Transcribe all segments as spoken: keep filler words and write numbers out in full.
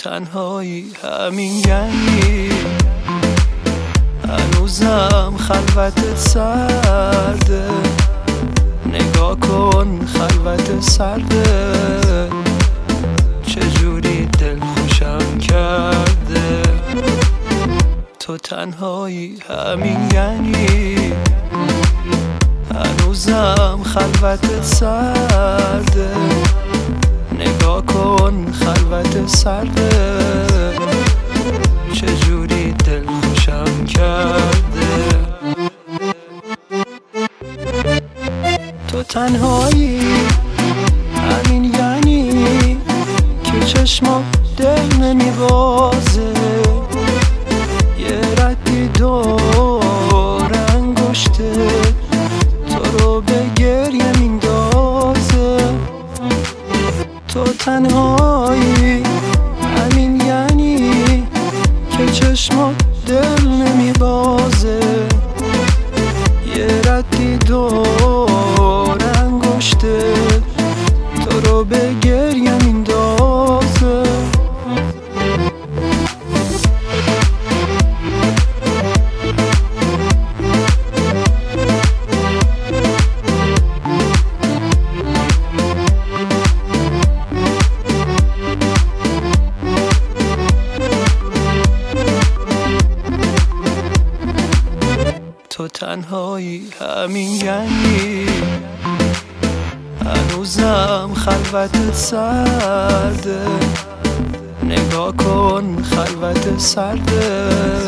تنهایی همین یعنی هنوزم خلوت سرده، نگاه کن خلوت سرده چجوری دل خوشم کرده. تو تنهایی همین یعنی هنوزم خلوت سرده، نگاه کن خلوت سرده چجوری دل خوشم کرده. تو تنهایی همین یعنی که چشمات دل نمیبازه، یه ردی دور انگشته تو رو به گریه میندازه. تو تنهایی همین یعنی که چشمات دل نمیبازه، یه ردی دور انگشته تو رو به گریه میندازه. تو تنهایی همین یعنی هنوزم خلوت سرده، نگاه کن خلوت سرده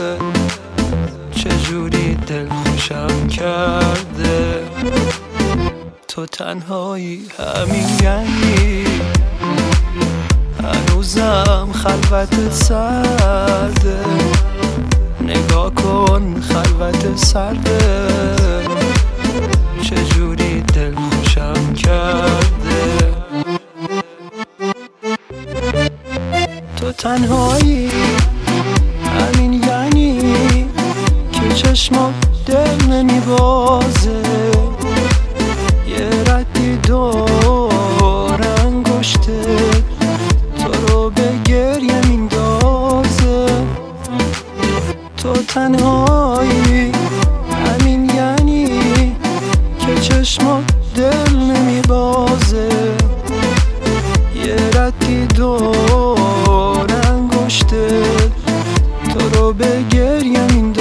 چجوری دل خوشم کرده. تو تنهایی همین یعنی هنوزم خلوت سرده، نگاه کن خلوت سرده چجوری دل خوشم کرده. تو تنهایی همین یعنی که چشمات دل نمیبازه، یه ردی دور انگشته تو رو به گریه میندازه. تو تنهایی همین یعنی که چشمات دل نمیبازه، یه ردی دور انگشته تو رو به گریه میندازه.